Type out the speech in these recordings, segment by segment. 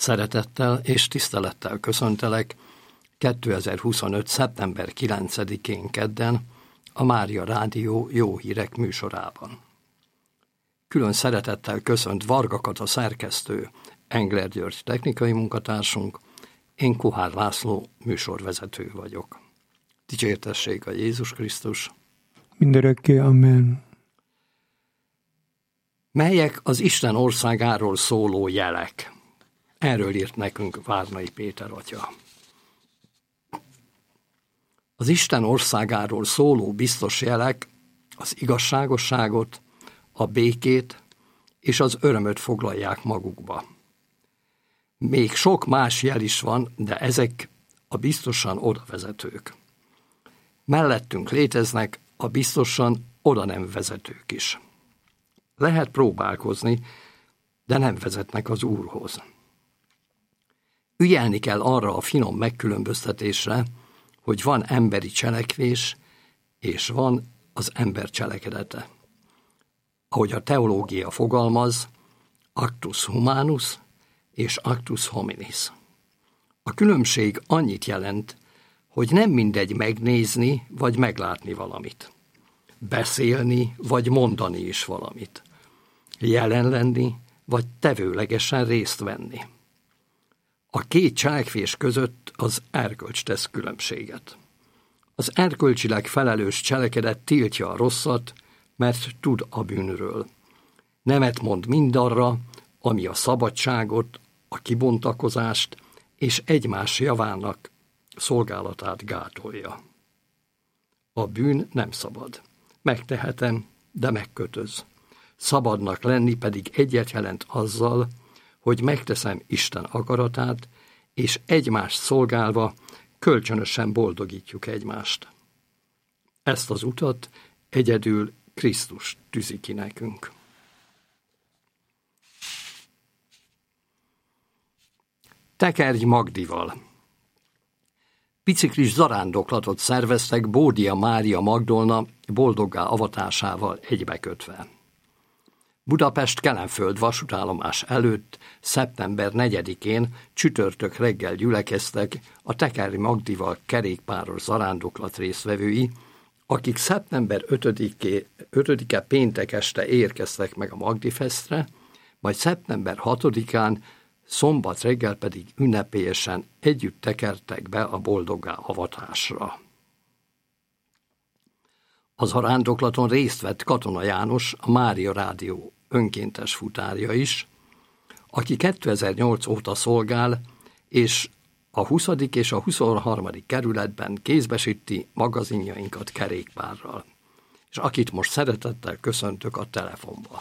Szeretettel és tisztelettel köszöntelek 2025. szeptember 9-én kedden a Mária Rádió Jó Hírek műsorában. Külön szeretettel köszönt Varga Kata szerkesztő, Engler György technikai munkatársunk, én Kohár László műsorvezető vagyok. Dicsértessék a Jézus Krisztus! Mindörökké, amen. Melyek az Isten országáról szóló jelek? Erről írt nekünk Várnai Péter atya. Az Isten országáról szóló biztos jelek az igazságosságot, a békét és az örömöt foglalják magukba. Még sok más jel is van, de ezek a biztosan odavezetők. Mellettünk léteznek a biztosan oda nem vezetők is. Lehet próbálkozni, de nem vezetnek az Úrhoz. Ügyelni kell arra a finom megkülönböztetésre, hogy van emberi cselekvés, és van az ember cselekedete. Ahogy a teológia fogalmaz, actus humanus és actus hominis. A különbség annyit jelent, hogy nem mindegy megnézni vagy meglátni valamit. Beszélni vagy mondani is valamit. Jelen lenni vagy tevőlegesen részt venni. A két cselekvés között az erkölcs tesz különbséget. Az erkölcsileg felelős cselekedet tiltja a rosszat, mert tud a bűnről. Nemet mond mindarra, ami a szabadságot, a kibontakozást és egymás javának szolgálatát gátolja. A bűn nem szabad. Megtehetem, de megkötöz. Szabadnak lenni pedig egyet jelent azzal, hogy megteszem Isten akaratát, és egymást szolgálva kölcsönösen boldogítjuk egymást. Ezt az utat egyedül Krisztus tűzi ki nekünk. Tekergy Magdival. Biciklis zarándoklatot szerveztek Bódia Mária Magdolna boldoggá avatásával egybekötve. Budapest Kelenföld vasútállomás előtt szeptember 4-én csütörtök reggel gyülekeztek a Tekergy Magdival kerékpáros zarándoklat résztvevői, akik szeptember 5-e péntek este érkeztek meg a Magdifestre, majd szeptember 6-án szombat reggel pedig ünnepélyesen együtt tekertek be a boldoggá avatásra. A zarándoklaton részt vett Katona János, a Mária Rádió önkéntes futárja is, aki 2008 óta szolgál, és a 20. és a 23. kerületben kézbesíti magazinjainkat kerékpárral, és akit most szeretettel köszöntök a telefonba.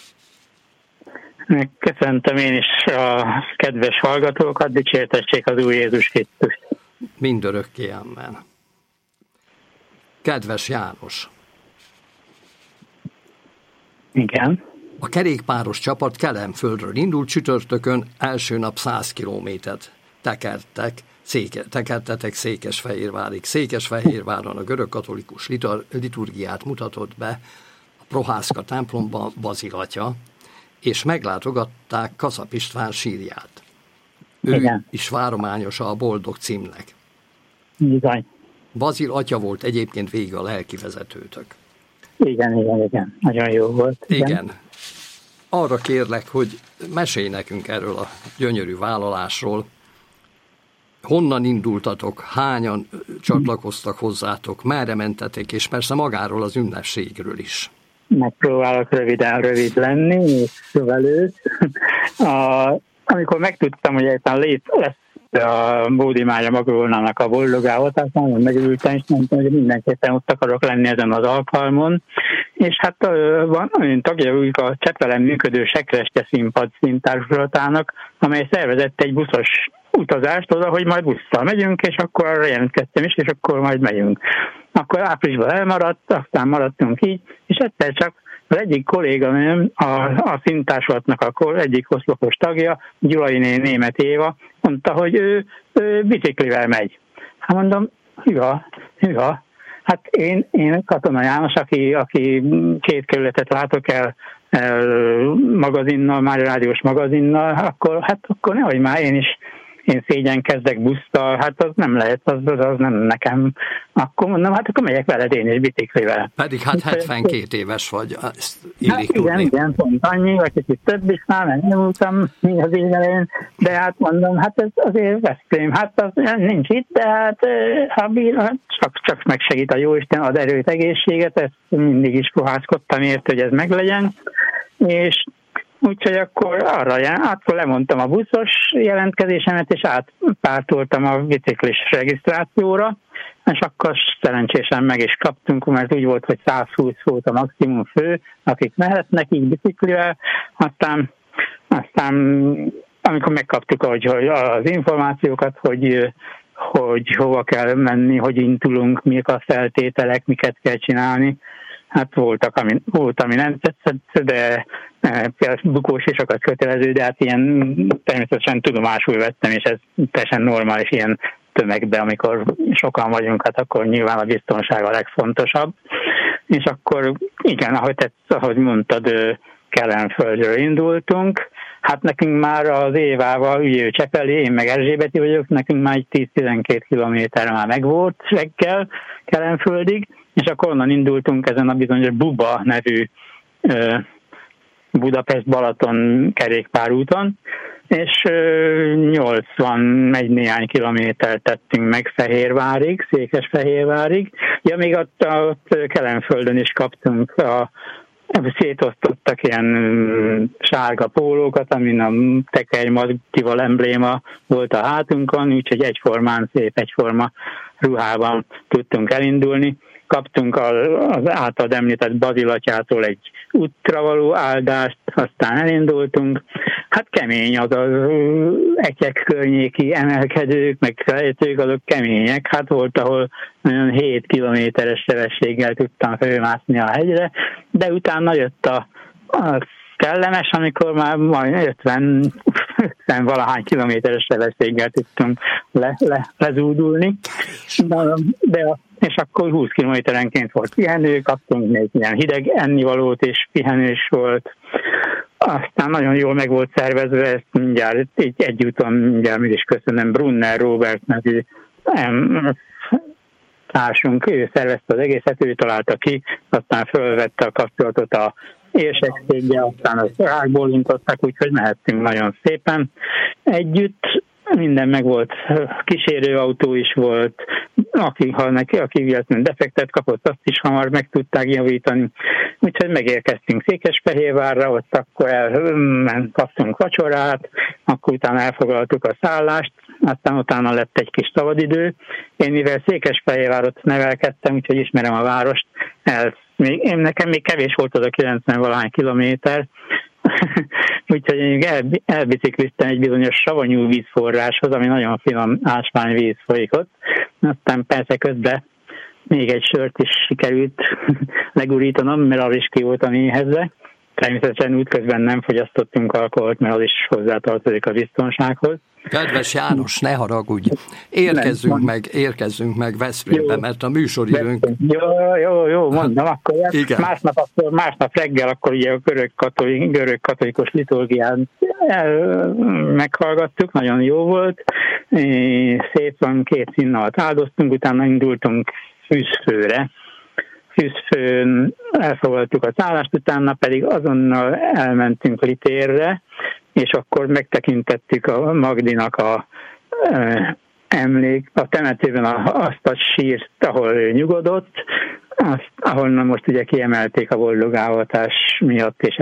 Köszöntöm én is a kedves hallgatókat, dicsértessék az Úr Jézus Krisztus. Mindörökké, amen. Kedves János! Igen. A kerékpáros csapat Kelenföldről indult csütörtökön, első nap 100 kilométert tekertetek Székesfehérvárig. Székesfehérváron a görögkatolikus liturgiát mutatott be a Prohászka templomban Bazil atya, és meglátogatták Kaszap István sírját. Ő is várományosa a Boldog címnek. Igen. Bazil atya volt egyébként végig a lelkivezetőtök. Igen. Nagyon jó volt. Igen. Arra kérlek, hogy mesélj nekünk erről a gyönyörű vállalásról. Honnan indultatok, hányan csatlakoztak hozzátok, merre mentetek, és persze magáról az ünnepségről is. Megpróbálok rövid lenni, és velőtt. Amikor megtudtam, hogy egyáltalán lesz a Bódi Mária Magdolnának a boldogávatás, nagyon megörültem, és mondtam, hogy mindenképpen ott akarok lenni ezen az alkalmon. És hát van olyan tagja a Csetvelen működő Sekreste Színpad színtársulattának, amely szervezett egy buszos utazást oda, hogy majd busszal megyünk, és akkor arra jelentkeztem is, és akkor majd megyünk. Akkor áprilisban elmaradt, aztán maradtunk így, és egyszer csak az egyik kolléganőm, a színtársulatnak egyik oszlopos tagja, Gyulai Németh Éva, mondta, hogy ő biciklivel megy. Hát mondom, hűha. Hát én Katona János, aki 2 kerületet látok el magazinnal, már rádiós magazinnal, akkor nehogy már én szégyenkezdek busztal, hát az nem lehet, az nem nekem. Akkor mondom, hát akkor megyek veled én is biciklivel. Pedig hát 72 éves vagy, ezt illik tudni. Igen, pont annyi, vagy kicsit több is már, nem nyúltam az évelején, de hát mondom, hát ez azért Veszprém, hát az nincs itt, de hát ha bír, csak megsegít a Jóisten, ad erőt, egészséget, ezt mindig is kohászkodtam ért, hogy ez meglegyen, és úgyhogy akkor akkor lemondtam a buszos jelentkezésemet, és átpártoltam a biciklis regisztrációra, és akkor szerencsésen meg is kaptunk, mert úgy volt, hogy 120 volt a maximum fő, akik mehetnek így biciklivel, aztán amikor megkaptuk az információkat, hogy hova kell menni, hogy indulunk, mik a feltételek, miket kell csinálni, hát volt, ami nem tetszett, de bukós és sokat kötelező, de hát ilyen természetesen tudomásul vettem, és ez teljesen normális ilyen tömegben, amikor sokan vagyunk, hát akkor nyilván a biztonság a legfontosabb. És akkor igen, ahogy mondtad, Kelenföldről indultunk. Hát nekünk már az Évával, ugye ő Csepeli, én meg Erzsébeti vagyok, nekünk már egy 10-12 kilométer már megvolt reggel Kelenföldig, és akkor onnan indultunk ezen a bizonyos Buba nevű Budapest-Balaton kerékpárúton, és 81 néhány kilométert tettünk meg Fehérvárig, Székesfehérvárig. Ja, még ott Kelenföldön is kaptunk szétosztottak ilyen sárga pólókat, amin a tekerjmazgival embléma volt a hátunkon, úgyhogy egyforma ruhában tudtunk elindulni. Kaptunk az általad említett Bazilatyától egy útra való áldást, aztán elindultunk. Hát kemény az Etyek környéki emelkedők, meg lejtők, azok kemények. Hát volt, ahol 7 kilométeres sebességgel tudtam fölmászni a hegyre, de utána jött a kellemes, amikor már majd 50 valahány kilométeres sebességgel tudtunk lezúdulni. És akkor 20 kilométerenként volt pihenő, kaptunk még ilyen hideg ennivalót, és pihenős volt. Aztán nagyon jól meg volt szervezve, ezt mindjárt egy úton mindjárt is köszönöm, Brunner Robert nevű társunk, ő szervezte az egészet, ő találta ki, aztán fölvette a kapcsolatot a érsekséggel, aztán a rákbólintottak, úgyhogy mehettünk nagyon szépen együtt. Minden meg volt, kísérőautó is volt, aki véletlenül defektet kapott, azt is hamar meg tudták javítani. Úgyhogy megérkeztünk Székesfehérvárra, ott akkor kaptunk vacsorát, akkor utána elfoglaltuk a szállást, aztán utána lett egy kis szabadidő. Én mivel Székesfehérvárot nevelkedtem, úgyhogy ismerem a várost, nekem még kevés volt az a 90-valahány kilométer, úgyhogy én elbicikliztem egy bizonyos savanyú vízforráshoz, ami nagyon finom ásványvíz folyik ott. Aztán persze közben még egy sört is sikerült legurítanom, mert az is ki voltam éhezve. Természetesen útközben nem fogyasztottunk alkoholt, mert az is hozzátartozik a biztonsághoz. Kedves János, ne haragudj! Érkezzünk meg Veszprémbe, mert a műsoridőnk... Jó, mondom, akkor másnap reggel akkor ugye a görög katolikus liturgián meghallgattuk, nagyon jó volt, szépen 2 színnalat áldoztunk, utána indultunk Fűzfőre. Fűzfőn elfoglaltuk a szállást, utána pedig azonnal elmentünk Litérre, és akkor megtekintettük a Magdinak a temetőben azt a sírt, ahol ő nyugodott, ahonnan most ugye kiemelték a boldogávatás miatt, és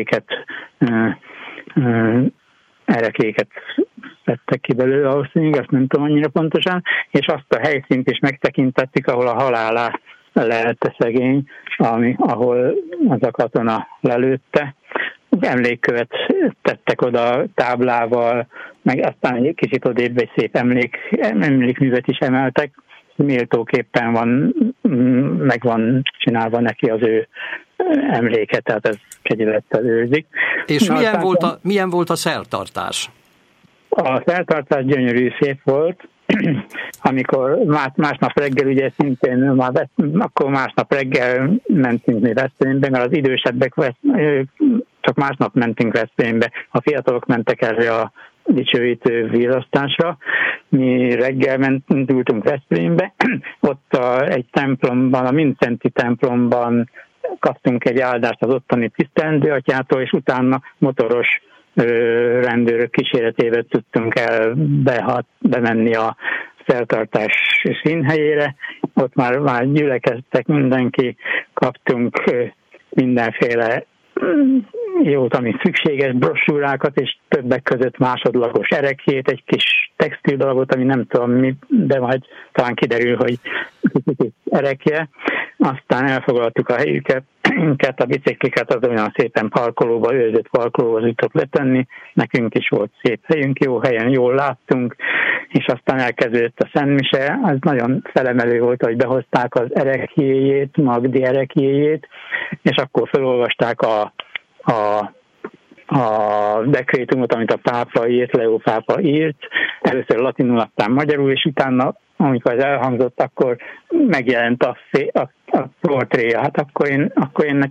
erekéket vettek ki belőle, ahhoz még ezt nem tudom annyira pontosan, és azt a helyszínt is megtekintettük, ahol a halálá lelte szegény, ahol az a katona lelőtte. Emlékkövet tettek oda táblával, meg aztán egy kicsit odébb egy szép emlékművet is emeltek. Méltóképpen meg van csinálva neki az ő emléke, tehát ez kegyelettel őrzik. És milyen volt a szertartás? A szertartás gyönyörű, szép volt. amikor másnap reggel, ugye szintén akkor másnap reggel mentünk mi Veszprémbe, mert az idősebbek csak másnap mentünk Veszprémbe, a fiatalok mentek erre a dicsőítő virasztásra. Mi reggel ültünk Veszprémbe, ott egy templomban, a Mindszenti templomban kaptunk egy áldást az ottani tisztelendő atyától, és utána motoros rendőrök kíséretével tudtunk bemenni a szertartás színhelyére. Ott már gyülekeztek mindenki, kaptunk mindenféle jót, ami szükséges, brossúrákat, és többek között másodlagos erekjét, egy kis textil dolgot, ami nem tudom mi, de majd talán kiderül, hogy erekje. Aztán elfoglaltuk a helyüket, a bicikliket az olyan szépen parkolóba, őrzött parkolóba jutott letenni, nekünk is volt szép helyünk, jó helyen, jól láttunk, és aztán elkezdődött a szentmise. Az nagyon felemelő volt, hogy behozták az erekjéjét, Magdi erekjéjét, és akkor felolvasták a dekrétumot, amit a pápa írt, Leó pápa írt, először latinul, aztán magyarul, és utána, amikor ez elhangzott, akkor megjelent a portréja. Hát akkor én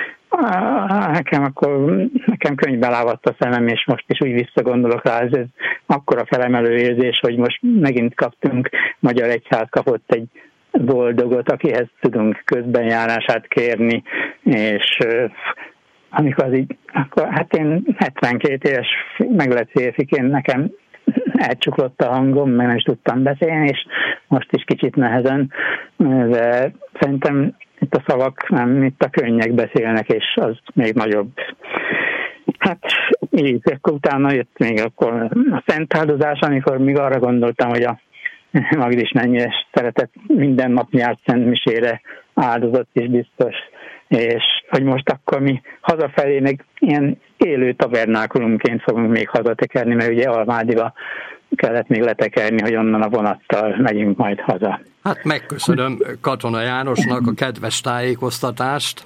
nekem könyvbe lávadt a szemem, és most is úgy visszagondolok rá, ez akkora felemelő érzés, hogy most megint kaptunk, Magyar Egyház kapott egy boldogot, akihez tudunk közbenjárását kérni, és amikor az így, akkor hát én 72 éves meglett férfiként, nekem elcsuklott a hangom, meg nem is tudtam beszélni, és most is kicsit nehezen, de szerintem itt a szavak nem, itt a könnyek beszélnek, és az még nagyobb. Hát így, akkor utána jött még akkor a szentáldozás, amikor még arra gondoltam, hogy a Magdis mennyire szeretett, minden nap nyárt szentmisére áldozott is biztos, és hogy most akkor mi hazafelé meg ilyen élő tabernákulumként fogunk még hazatekerni, mert ugye Almádiba kellett még letekerni, hogy onnan a vonattal megyünk majd haza. Hát megköszönöm Katona Jánosnak a kedves tájékoztatást.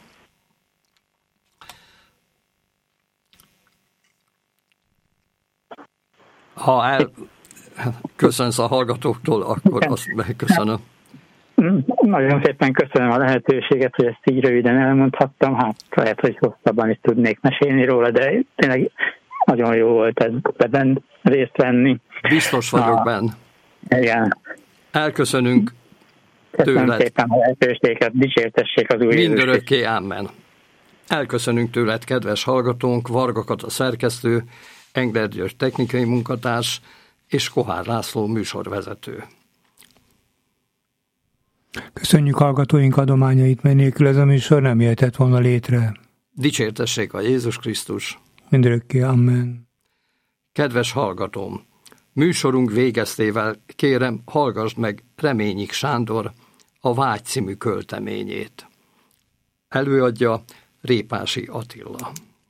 Ha köszönsz a hallgatóktól, akkor azt megköszönöm. Nagyon szépen köszönöm a lehetőséget, hogy ezt így röviden elmondhattam. Hát lehet, hogy hosszabban is tudnék mesélni róla, de tényleg nagyon jó volt ebben részt venni. Biztos vagyok benne. Igen. Elköszönünk köszönöm tőled. Szépen a lehetőséget, dicsértessék az Úr Jézus. Mindörökké, amen. Elköszönünk tőled, kedves hallgatónk, Varga Kata szerkesztő, Engler György technikai munkatárs és Kohár László műsorvezető. Köszönjük hallgatóink adományait, mert nélkül ez a műsor nem jöhetett volna létre. Dicsértessék a Jézus Krisztus. Mindörökké, amen. Kedves hallgatóm, műsorunk végeztével kérem, hallgassd meg Reményik Sándor a Vágy című költeményét. Előadja Répási Attila.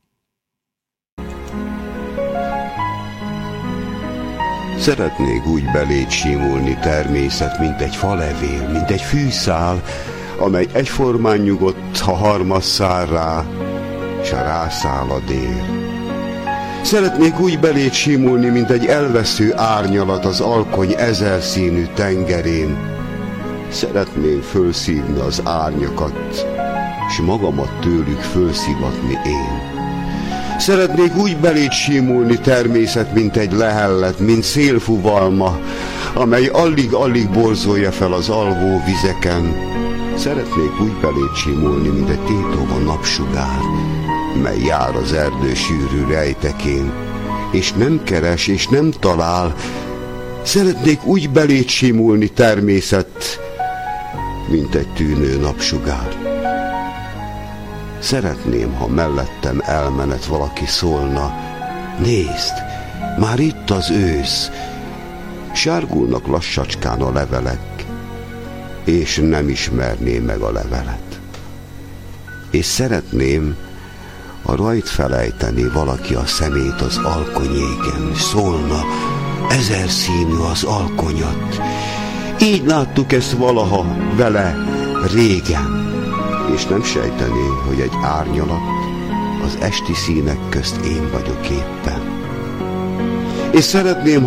Szeretnék úgy beléd simulni természet, mint egy falevél, mint egy fűszál, amely egyformán nyugodt, ha harmaz száll rá, s a rászáll a dél. Szeretnék úgy beléd simulni, mint egy elvesző árnyalat az alkony ezerszínű tengerén. Szeretném fölszívni az árnyakat, s magamat tőlük fölszivatni én. Szeretnék úgy beléd simulni természet, mint egy lehellet, mint szélfuvalma, amely alig-alig borzolja fel az alvó vizeken. Szeretnék úgy beléd simulni, mint egy tétova napsugár, mely jár az erdő sűrű rejtekén, és nem keres, és nem talál. Szeretnék úgy beléd simulni természet, mint egy tűnő napsugár. Szeretném, ha mellettem elmenet valaki szólna, nézd, már itt az ősz, sárgulnak lassacskán a levelek, és nem ismerném meg a levelet. És szeretném, ha rajt felejteni valaki a szemét az alkonyéken, és szólna, ezerszínű az alkonyat. Így láttuk ezt valaha vele régen, és nem sejtené, hogy egy árnyalat az esti színek közt én vagyok éppen. És szeretném, ha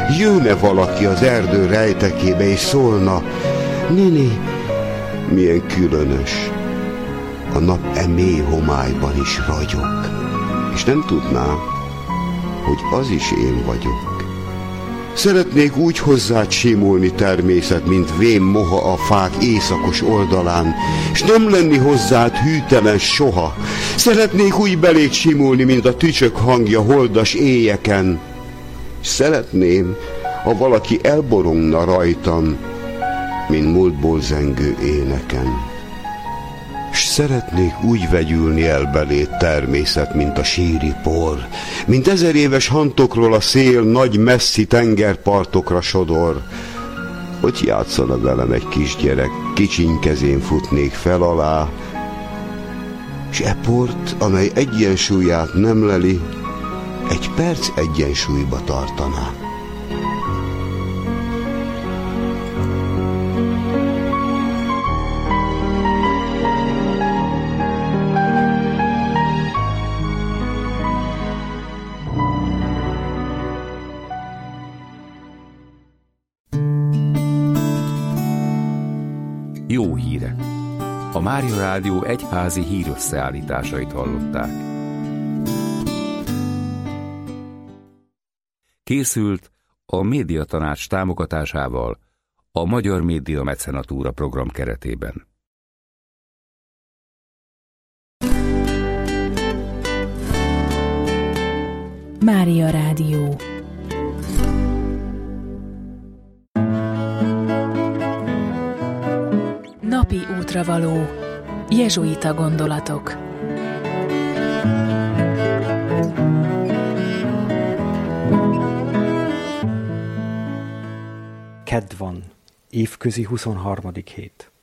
jönne valaki az erdő rejtekébe és szólna: néni, milyen különös, a nap mély homályban is ragyog, és nem tudná, hogy az is én vagyok. Szeretnék úgy hozzád simulni természet, mint vén moha a fák éjszakos oldalán, és nem lenni hozzád hűtelen soha. Szeretnék úgy beléd simulni, mint a tücsök hangja holdas éjeken. És szeretném, ha valaki elborongna rajtam, mint múltból zengő éneken. S szeretnék úgy vegyülni el beléd természet, mint a síri por, mint 1000 éves hantokról a szél nagy messzi tengerpartokra sodor, hogy játszana velem egy kisgyerek, kicsiny kezén futnék fel alá, s e port, amely egyensúlyát nem leli, egy perc egyensúlyba tartaná. Jó hírek! A Mária Rádió egyházi hírösszeállításait hallották. Készült a Médiatanács támogatásával a Magyar Média Mecenatúra program keretében. Mária Rádió. Napi útravaló. Jezsuita gondolatok. Kedd van, évközi 23. hét.